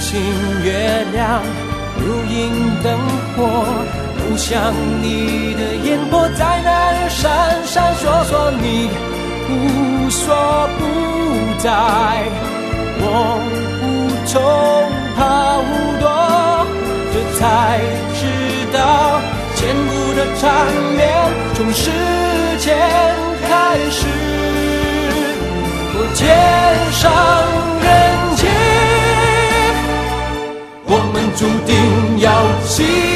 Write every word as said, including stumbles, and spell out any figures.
星月亮如影灯火，不像你的眼波在那儿闪闪烁烁，你无所不在，我无从逃躲，这才知道千古的缠绵从时间开始，我天上人间，我们注定要起